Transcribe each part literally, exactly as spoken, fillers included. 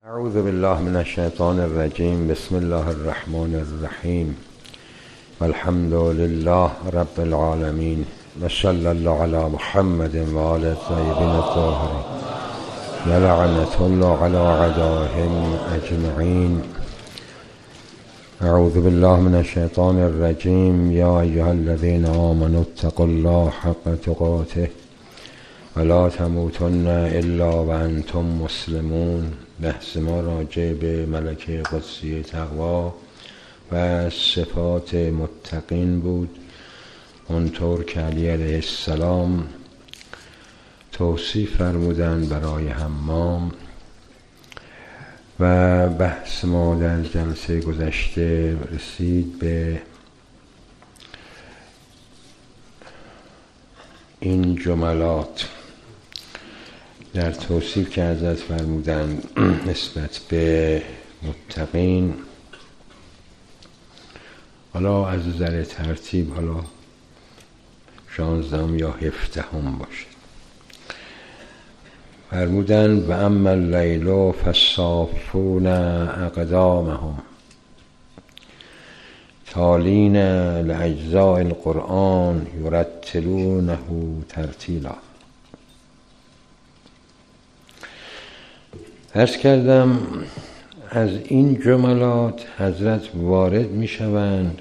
اعوذ بالله من الشیطان الرجیم. بسم الله الرحمن الرحیم. والحمد لله رب العالمین و صلی الله علی محمد و آل الطیبین الطاهرین و لعنة الله علی اعدائهم اجمعین. اعوذ بالله من الشیطان الرجیم. یا ایها الذین آمنوا اتقوا الله حق تقاته ولا تموتن الا وانتم مسلمون. بحث ما راجع به ملکه قدسی تقوا و صفات متقین بود. اونطور که علی علیه السلام توصیف فرمودن برای حمام و بحث ما در جلسه گذشته رسید به این جملات در توصیف که حضرت فرمودن نسبت به متقین. حالا از نظر ترتیب حالا شانزدهم یا هفدهم باشه. فرمودن و اما اللیل فالصافون اقدامهم تالین لاجزاء القرآن یرتلونه ترتیلا. عرض کردم از این جملات حضرت وارد می شوند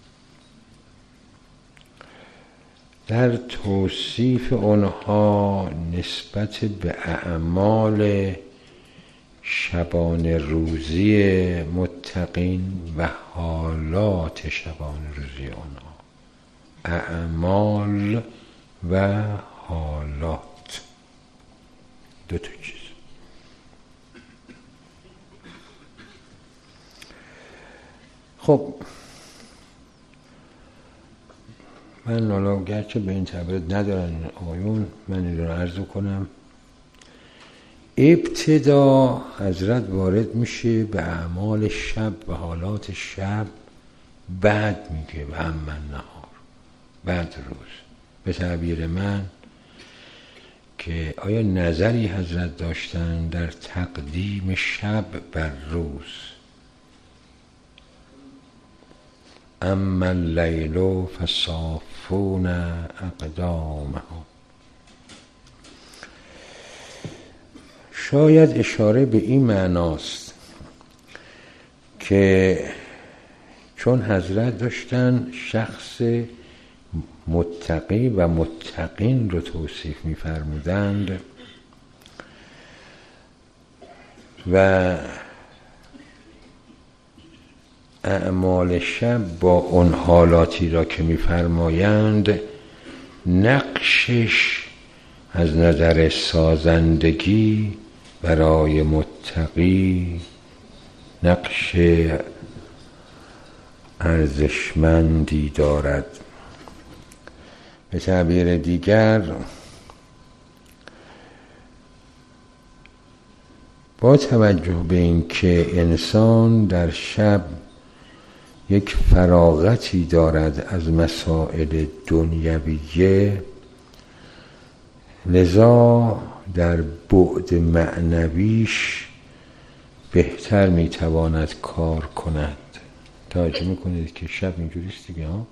در توصیف آنها نسبت به اعمال شبانه روزی متقین و حالات شبانه روزی آنها. اعمال و حالات دو تا چیز. خب من حالا گرچه به این تعبیر ندارن آیون، من این رو عرض کنم. ابتدا حضرت وارد میشه به اعمال شب و حالات شب، بعد میگه و اما النهار، بعد روز. به تعبیر من که آیا نظری حضرت داشتن در تقدیم شب بر روز؟ اما اللیل فالصافون اقدامهم. شاید اشاره به این معناست که چون حضرت داشتن شخص متقی و متقین رو توصیف می‌فرمودند و اعمال شب با اون حالاتی را که می‌فرمایند نقشش از نظر سازندگی برای متقی نقش ارزشمندی دارد. به تعبیر دیگر با توجه به این که انسان در شب یک فراغتی دارد از مسائل دنیویه، لذا در بعد معنویش بهتر میتواند کار کند. توجه میکنید که شب اینجوریست دیگه ها؟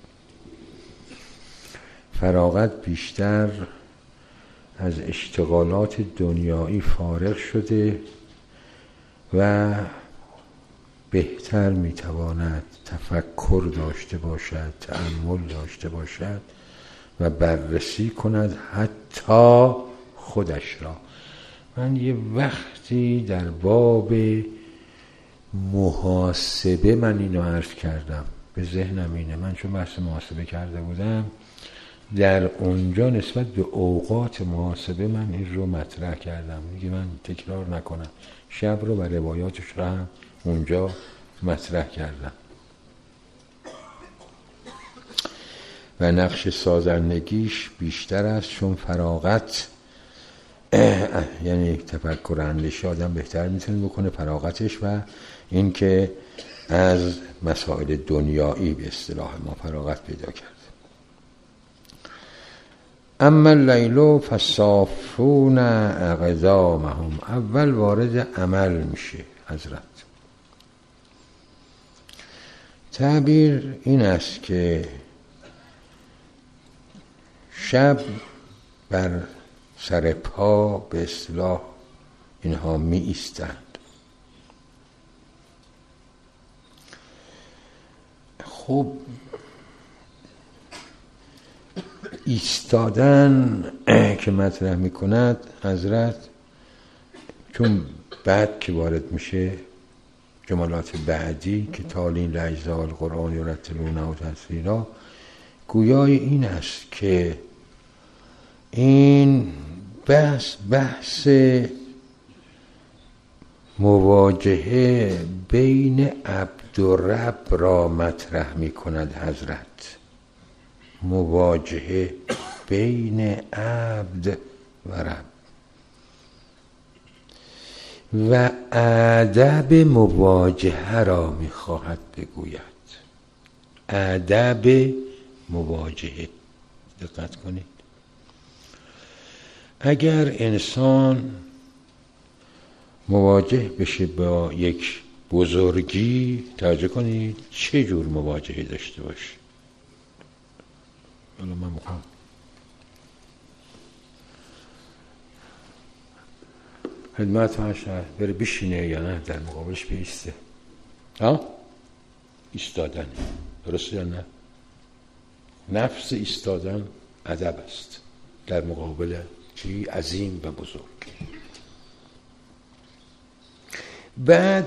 فراغت بیشتر از اشتغالات دنیایی فارغ شده و بهتر میتواند تفکر داشته باشد، تأمل داشته باشد و بررسی کند حتی خودش را. من یه وقتی در باب محاسبه من اینو عرض کردم، به ذهنم اینه، من چون بحث محاسبه کرده بودم در اونجا نسبت به اوقات محاسبه من این رو مطرح کردم دیگه، من تکرار نکنم. شب رو و روایاتش رو هم اونجا مطرح کردم و نقش سازندگیش بیشتر است، چون فراغت یعنی تفکر اندیشه آدم بهتر میتونه بکنه فراغتش و این که از مسائل دنیایی به اصطلاح ما فراغت پیدا کرد. اما اللیل فصافون اقدامهم، اول وارد عمل میشه حضرت. تعبیر این است که شب بر سر پا به اصطلاح اینها می ایستند. خب ایستادن که مطرح می کند حضرت، چون بعد که وارد میشه جملات بعدی که تالین لجزال قرآن یرتلونه و ترتیلا، گویای این است که این بحث بحث مواجهه بین عبد و رب را مطرح می کند حضرت. مواجهه بین عبد و رب و ادب مواجهه را می خواهد بگوید. ادب مواجهه، دقت کنید. اگر انسان مواجه بشه با یک بزرگی، توجه کنید چه جور مواجهه داشته باشه. حالا من میخوام خدمت هاش بره بشینه یا نه در مقابلش بیسته. ها؟ ایستادن درسته یا نه؟ نفس ایستادن ادب است در مقابل چی عظیم و بزرگ. بعد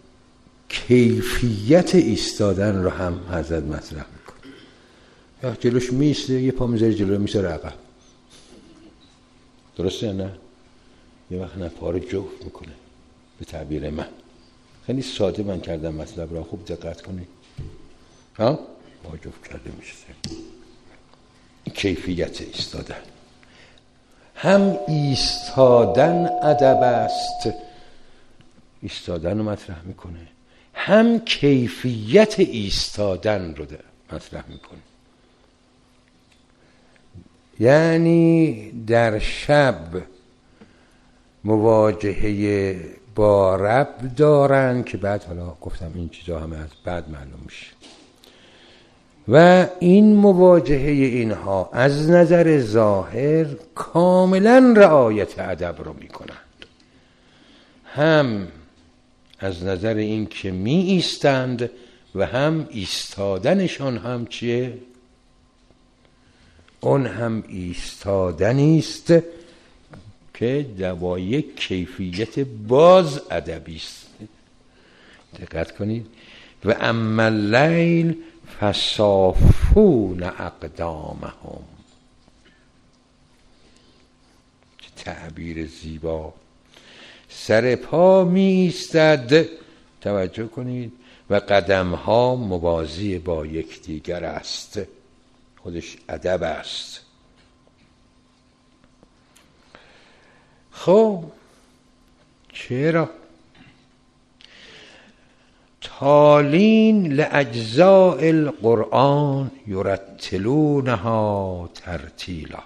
کیفیت ایستادن رو هم حضرت مطرح میکنه. یا جلوش میسته، یه پا میذاره جلو، میذاره عقب، درسته یا نه؟ یه وقت نه پا رو جفت میکنه. به تعبیر من خیلی ساده من کردم مطلب را، خوب دقت کنید. ها؟ پا جفت کرده میشه. کیفیت ایستادن، هم ایستادن ادب است، ایستادن رو مطرح میکنه، هم کیفیت ایستادن رو مطرح میکنه. یعنی در شب مواجهه با رب دارن که بعد حالا گفتم این چیزا همه از بعد معلوم میشه، و این مواجهه اینها از نظر ظاهر کاملا رعایت ادب رو میکنند، هم از نظر این که می ایستند و هم ایستادنشان هم چیه؟ اون هم ایستادنی است که با یک کیفیت باز ادبی است. دقت کنید. و اما اللیل فصافون اقدامهم. چه تعبیر زیبا. سر پا می ایستد، توجه کنید، و قدم ها موازی با یکدیگر است. خودش ادب است. خب چرا؟ تالین لاجزاء القرآن یرتلونها ترتیلا.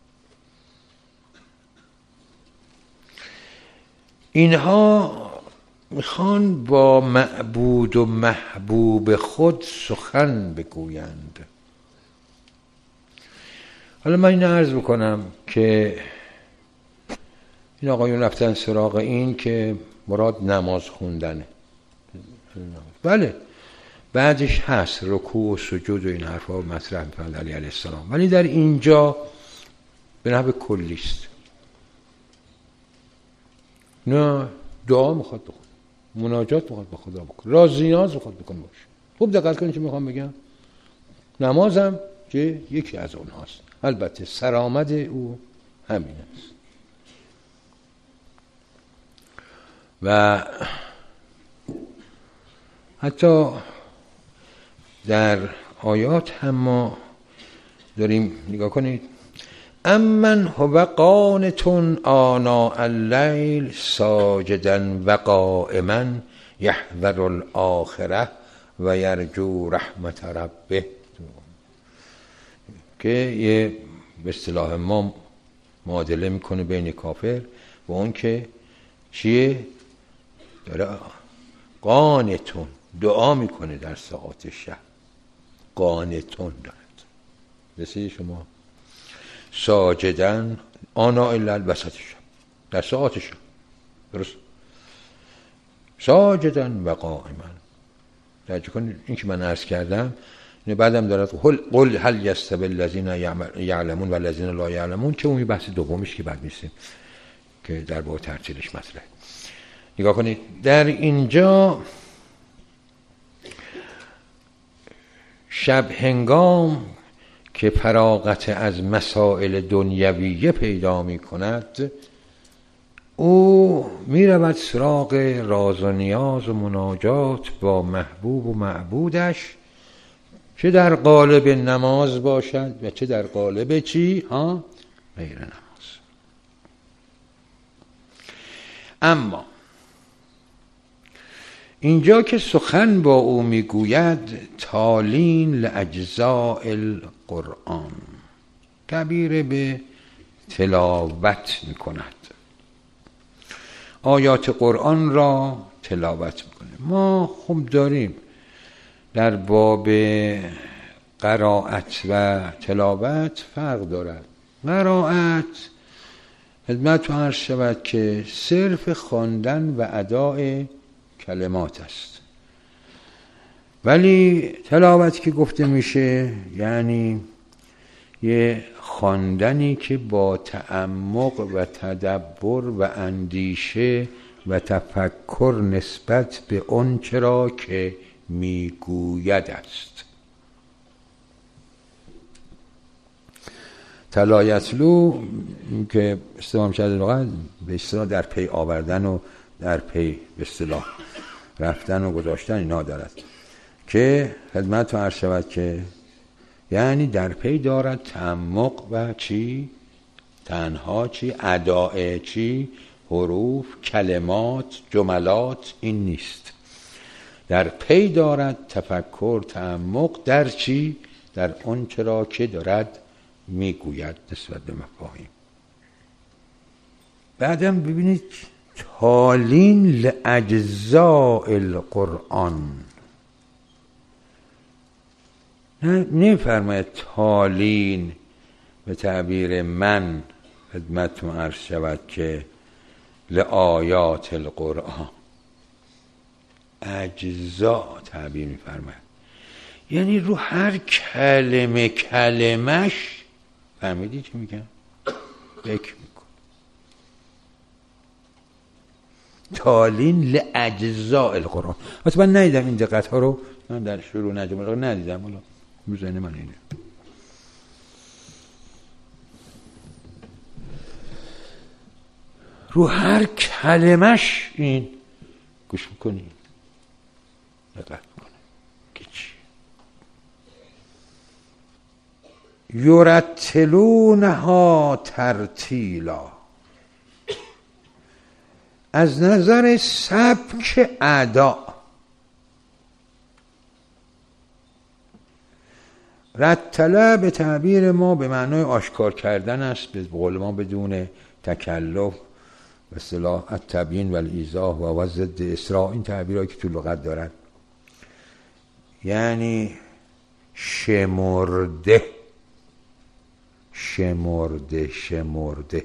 اینها میخوان با معبود و محبوب خود سخن بگویند. حالا من این عرض بکنم که این آقایون رفتن سراغ این که مراد نماز خوندنه. بله بعدش هست رکوع و سجود و این حرفا مطرح می‌کنند علی علیه السلام، ولی در اینجا به نحو کلی است. نه دعا میخواد بخونه، مناجات میخواد با خدا بکنه، راز نیاز میخواد بکنه باشه. خوب دقت کنید چه میخوام بگم. نمازم که یکی از اونهاست، البته سرآمد او همین است. و حتی در آیات هم ما داریم نگاه کنید. امن هو قانتون آناء اللیل ساجدا و قائما یحذر الاخره و یرجو رحمت ربه، که یه به اصطلاح ما معادله میکنه بین کافر و اون که چیه؟ داره قانتون دعا میکنه در ساعات شب، قانتون دارد. مثل شما ساجدن آناء اللیل وسط شب، در ساعات شب، درست؟ ساجدن و قائما. توجه کنید این که من عرض کردم بعدم دارد قل هل یستوی الذین یعلمون و الذین لا یعلمون، که اون بحث دومیش که بعد میسیم که در باب ترتیلش مطرحه. نگاه کنید در اینجا شب هنگام که فراغت از مسائل دنیویه پیدا می کند، او می رود سراغ راز و نیاز و مناجات با محبوب و معبودش، چه در قالب نماز باشد و چه در قالب چی؟ ها؟ غیر نماز. اما اینجا که سخن با او میگوید تالین لاجزاء القرآن، تعبیر به تلاوت میکند، آیات قرآن را تلاوت میکنه. ما خب داریم در باب قرائت و تلاوت فرق دارد. قرائت خدمت عرض شود که صرف خواندن و اداء کلمات است، ولی تلاوت که گفته میشه یعنی یه خواندنی که با تعمق و تدبر و اندیشه و تفکر نسبت به اون چرا که میگوید است. تلایتلو که استفاده شده لغت به اصطلاح در پی آوردن و در پی به اصطلاح رفتن و گذاشتن اینا دارد، که خدمت عرض شود که یعنی در پی دارد تعمق و چی؟ تنها چی؟ اداء چی؟ حروف، کلمات، جملات، این نیست. در پی دارد تفکر، تعمق در چی؟ در اون چرا که دارد میگوید نسبت به مفاهیم. بعدم ببینید تالین لاجزاء القرآن، نه نمی‌فرماید تالین به تعبیر من خدمتتون عرض شود که لآیات القرآن، اجزا تعبیر می‌فرماید یعنی رو هر کلمه کلمش، فهمیدی چی میگم؟ فکر میکن. تالین لاجزاء القرآن. واسه من ندیدم این دقت ها رو، من در شروع نجم ندیدم، حالا میزنه من اینه. رو هر کلمش این گوش میکنی، دقت میکنه که چی؟ یرتلونها ترتیلا، از نظر سبک ادا. رتله به تعبیر ما به معنای آشکار کردن است، به قول ما بدون تکلف، به اصطلاح التبیین و الایضاح و ضد اسراء، این تعبیرهایی که تو لغت دارد یعنی شمرده شمرده شمرده.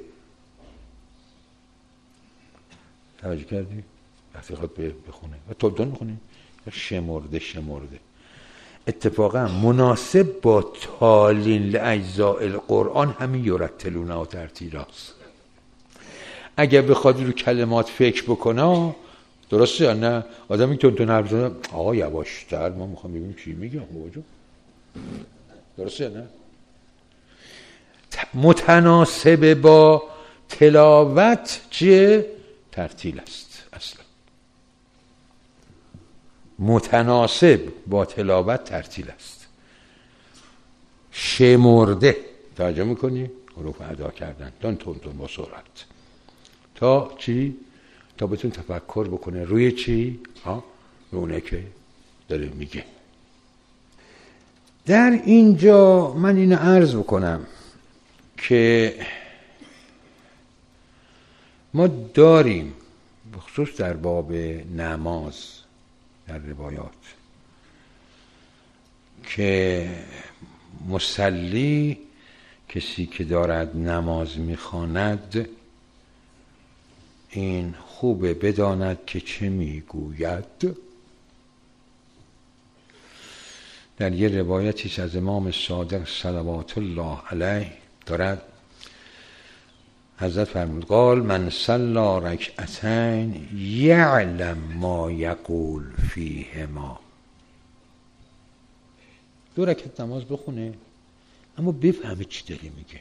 توجه کردی؟ وقتی خود بخونه و تو دون بخونی شمرده شمرده. اتفاقا مناسب با تالین لاجزاء القرآن همین یرتلونها ترتیلاست. اگر بخواد رو کلمات فکر بکنه، درسته یا نه؟ آدمی که تون حرف زنه آقا یواشتر، ما میخوام ببینیم چی میگه بابا، درسته یا نه؟ متناسب با تلاوت چیه؟ ترتیل است. اصلا متناسب با تلاوت ترتیل است. شمرده، توجه میکنی؟ حروف ادا کردن تون تون تون با سرعت تا چی؟ تا بتون تفکر بکنه روی چی؟ ها؟ رونه که داره میگه. در اینجا من اینو عرض بکنم که ما داریم بخصوص در باب نماز در روایات که مصلی کسی که دارد نماز میخواند این خوبه بداند که چه میگوید. در یه روایتی از امام صادق صلوات الله علیه دارد حضرت فرمود قال من صلی رکعتین یعلم ما یقول فیهما. دو رکعت نماز بخونه اما بفهمه چی داری میگه.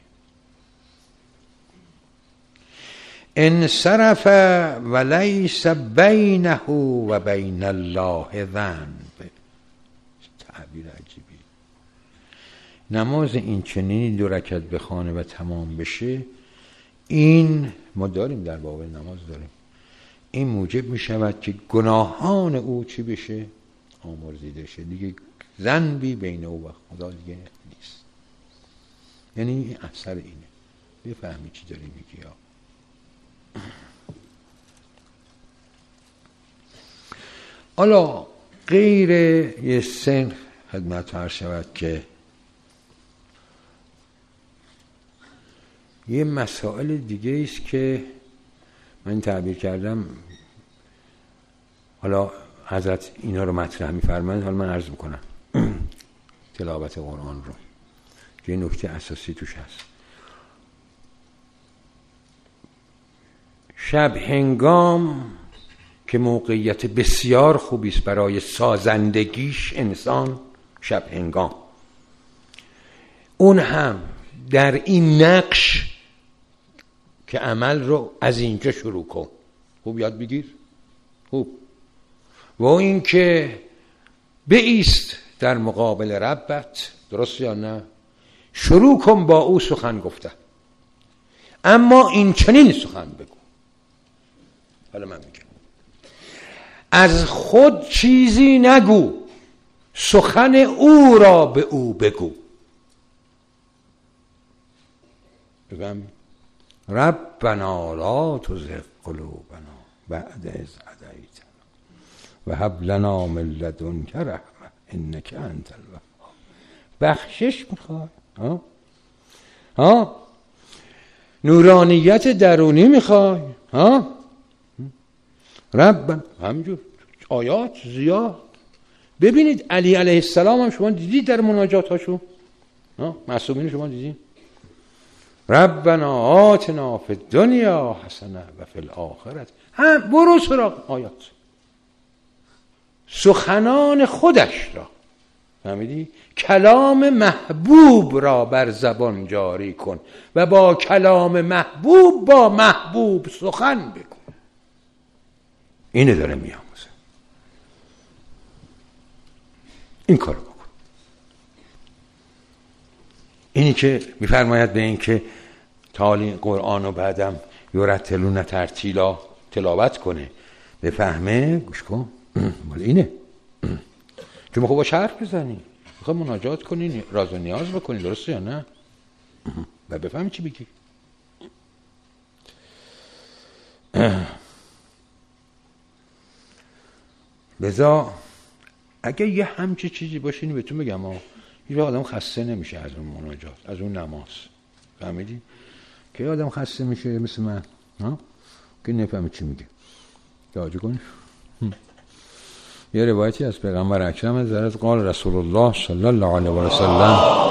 انصرف ولیس بینه و بین الله ذنب. تعبیر عجیبی. نماز این چنینی دو رکعت بخونه و تمام بشه، این ما داریم در باب نماز داریم، این موجب می شود که گناهان او چی بشه؟ آمرزیده شه. دیگه ذنبی بین او و خدا دیگه نیست. یعنی این اثر اینه. بفهمی چی داری میگی یا حالا غیر یه سن خدمت عرض شود که یه مسائل دیگه است که من تعبیر کردم، حالا حضرت اینا رو مطرح می‌فرمایند، حالا من عرض میکنم تلاوت قرآن رو که این نکته اساسی توش هست. شب هنگام که موقعیت بسیار خوبی است برای سازندگیش انسان، شب هنگام اون هم در این نقش که عمل رو از اینجا شروع کن، خوب یاد بگیر، خوب و این که بایست در مقابل ربت، درست یا نه؟ شروع کن با او سخن گفته، اما این چنین سخن بگو. حالا من میگم از خود چیزی نگو، سخن او را به او بگو. بگم ربنا لا تزغ قلوبنا بعد اذ هدیتنا و هب لنا من لدنک رحمة انک انت الوهاب. بخشش میخوای؟ ها؟ ها؟ نورانیت درونی میخوای؟ ها؟ رب همجور آیات زیاد. ببینید علی علیه السلام هم شما دیدید در مناجاتاشو، ها؟ معصومین شما دیدید ربنا آتنا فی الدنیا حسنه و فی الاخرة، هم برو سراغ آیات سخنان خودش را، فهمیدی؟ کلام محبوب را بر زبان جاری کن و با کلام محبوب با محبوب سخن بگو. اینه داره میاموزه، این کارو بکن. اینی که میفرماید به این که تالی قرآن و بعدم یرتلون ترتیلا تلاوت کنه، بفهمه، گوش کن مال اینه. چون میخواه با حرف بزنی، میخواه مناجات کنی، راز و نیاز بکنی، درسته یا نه؟ و بفهمی چی بگی. لذا اگه یه همچی چیزی باشینی بهتون بگم ها، یه آدم خسته نمیشه از اون مناجات، از اون نماز. فهمیدی؟ که آدم خسته میشه مثل من، ها؟ که نفهمی چی میگه. توجه کنی؟ یه روایتی از پیغمبر اکرم حضرت قال رسول الله صلی الله علیه و سلم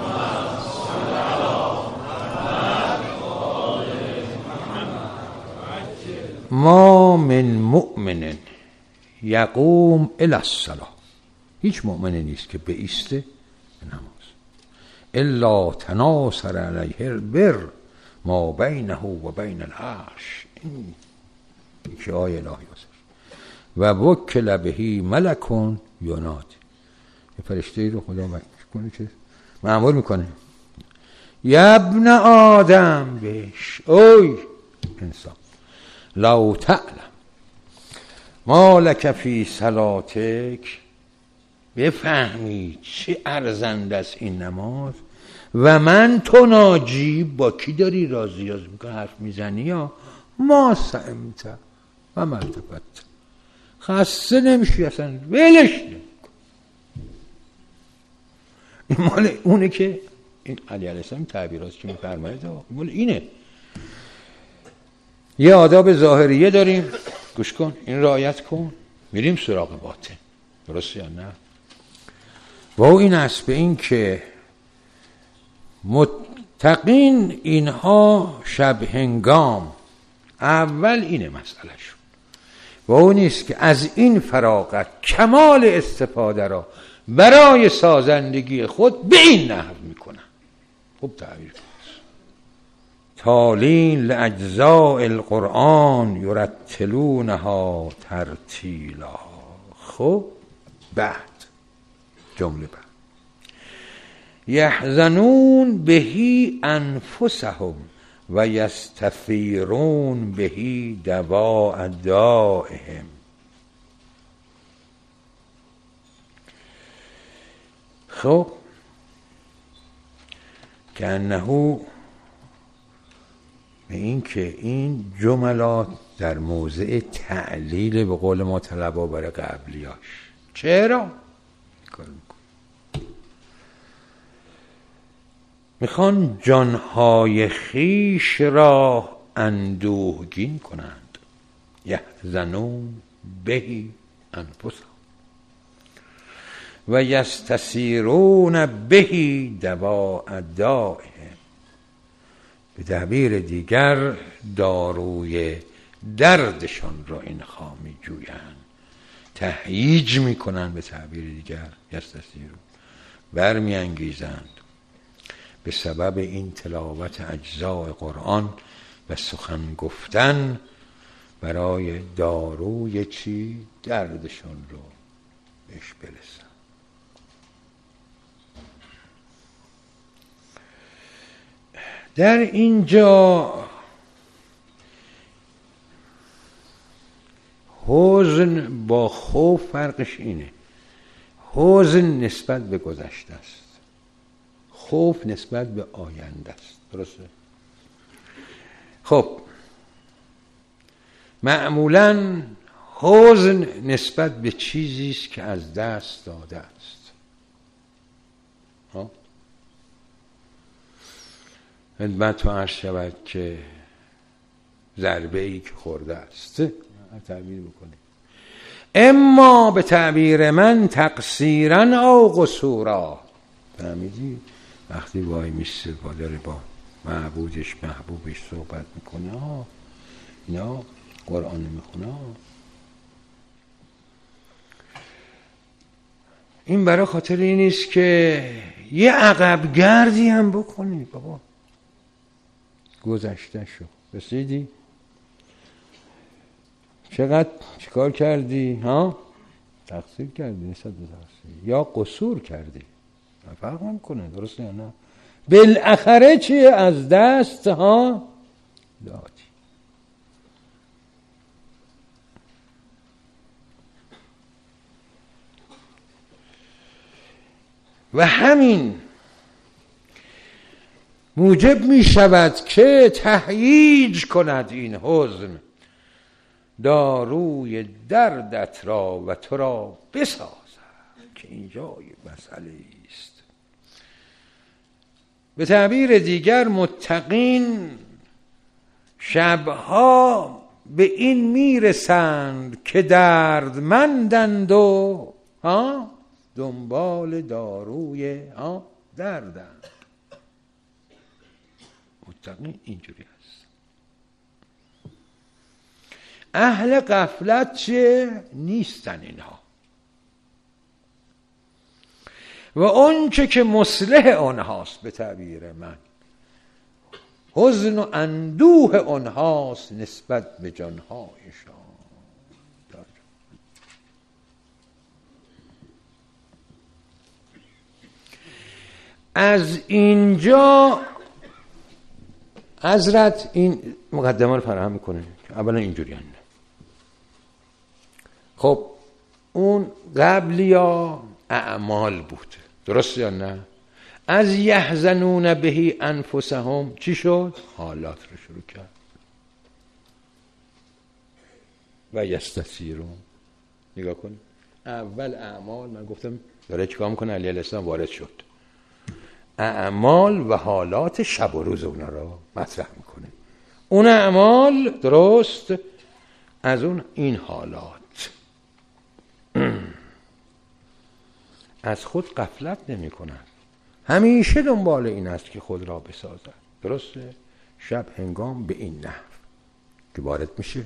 ما من مؤمن یقوم الی الصلاة، هیچ مؤمنی نیست که بایسته نماز الا تناصر علیه البر ما بینه و بین العرش، این که آیه الهی است. و وکل بهی ملکون ینادی، یه فرشته رو خدا وکیل کنه که مأمور میکنه یا ابن آدم بهش، اوی انسان لو تعلم ما لک فی صلاتک، بفهمی چه ارزنده است این نماز، و من تو ناجی، با کی داری رازیاز میکنه حرف میزنی؟ یا ما سعمت و مرتبت، خسته نمیشی اصلا، ولش نکن. این مال اونه که این علی علیه السلام تعبیرات که میفرماید مال اینه. یه آداب ظاهریه داریم، گوش کن این رعایت کن، میریم سراغ باطن. درسته یا نه؟ و این است به این که متقین اینها شب هنگام، اول اینه مسئله شون، و اون نیست که از این فراغت کمال استفاده را برای سازندگی خود به این نحو میکنن. خوب تعبیر کنید. تالین لاجزاء القرآن یرتلونها ترتیلا. خب بعد جمله بعد یحزنون بهی انفسهم و یستثیرون بهی دواء دائهم. خب که انهو به این که این جملات در موضع تعلیل به قول ما طلبا برای قبلیاش. چرا؟ میخوان جانهای خیش را اندوهگین کنند. یحزنون بهی انفسهم و یستثیرون بهی دواء دائهم. به تعبیر دیگر داروی دردشان را اینها می جویند، تهییج می کنند. به تعبیر دیگر یستثیرون، برمی انگیزند به سبب این تلاوت اجزاء قرآن و سخن گفتن برای داروی چی؟ دردشان رو بهش برسن. در اینجا حزن با خوف فرقش اینه. حزن نسبت به گذشته است، خوف نسبت به آینده است. درسته؟ خب معمولاً حزن نسبت به چیزی است که از دست داده است. ها؟ خدمت تو عرض شود که ضربه ای که خورده است، تعبیر بکنیم، اما به تعبیر من تقصیرا او قصورا. فهمیدی؟ وقتی وای میسته با داره با معبودش محبوبش صحبت میکنه ها، اینا قرآن میخونه ها، این برای خاطر این نیست که یه عقب گردی هم بکنی. بابا گذشته شو، رسیدی چقدر چیکار کردی ها؟ تقصیر کردی نسبت به تقصیر یا قصور کردی، فرق نمیکنه. درسته یا نه؟ بالاخره چیه؟ از دست ها دادی. و همین موجب می شود که تهییج کند این حزن داروی دردت را و تو را بسازد، که اینجای مسئله است. به تعبیر دیگر متقین شبها به این میرسند که دردمندند و ها دنبال داروی ها دردند. متقین اینجوری است. اهل غفلت چه نیستن اینها، و اون چه که مصلح آنهاست به تعبیر من حزن و اندوه آنهاست نسبت به جانهایشان. از اینجا حضرت این مقدمه رو فراهم میکنه که اولا اینجوری هنده. خب اون قبلی ها اعمال بود، درست یا نه؟ از یحزنون بهی انفسهم چی شد؟ حالات رو شروع کرد. و یستثیرون. نگاه کن اول اعمال، من گفتم داره چیکار میکنه، علیه السلام وارد شد، اعمال و حالات شب و روز اونا رو مطرح میکنه. اون اعمال درست از اون این حالات از خود غفلت نمی کنن، همیشه دنبال این است که خود را بسازد. درسته؟ شب هنگام به این نحو که وارد میشه.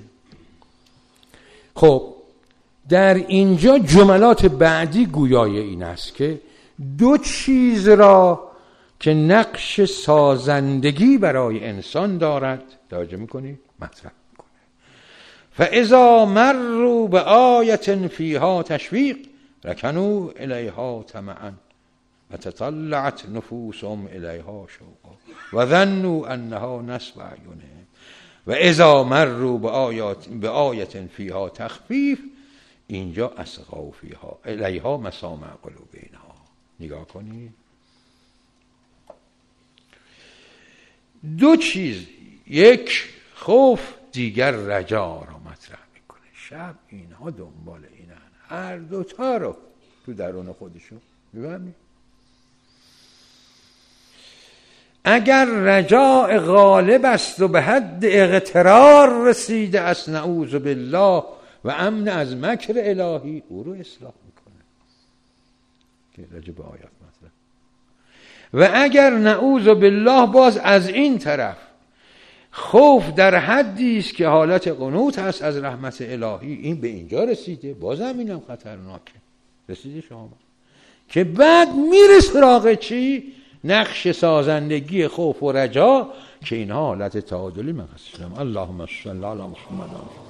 خب در اینجا جملات بعدی گویای این است که دو چیز را که نقش سازندگی برای انسان دارد توجه میکنی؟ مطرح میکنه. فاذا مروا بآیة فیها تشویق رکنوا الیها طمعا و تطلعت نفوسهم الیها شوقا و ظنوا انها نصب اعینهم و اذا مروا بآیات بآیة فیها تخفیف، اینجا اسقوا فیها الیها مسامع قلوبها. نگاه کنی دو چیز، یک خوف، دیگر رجا را مطرح میکنه. شب اینها دنبال اینن، هر دوتا رو تو درون خودشون میبینی. اگر رجاء غالب است و به حد اغترار رسیده است، نعوذ بالله، و امن از مکر الهی، او رو اصلاح میکنه که راجع به آیات مطلب. و اگر نعوذ بالله باز از این طرف خوف در حدی است که حالت قنوط هست از رحمت الهی، این به اینجا رسیده، باز هم اینم خطرناکه، رسیده شما که بعد میره سراغ چی؟ نقش سازندگی خوف و رجا، که اینها حالت تعادلی مقصودم. اللهم صل علی محمد.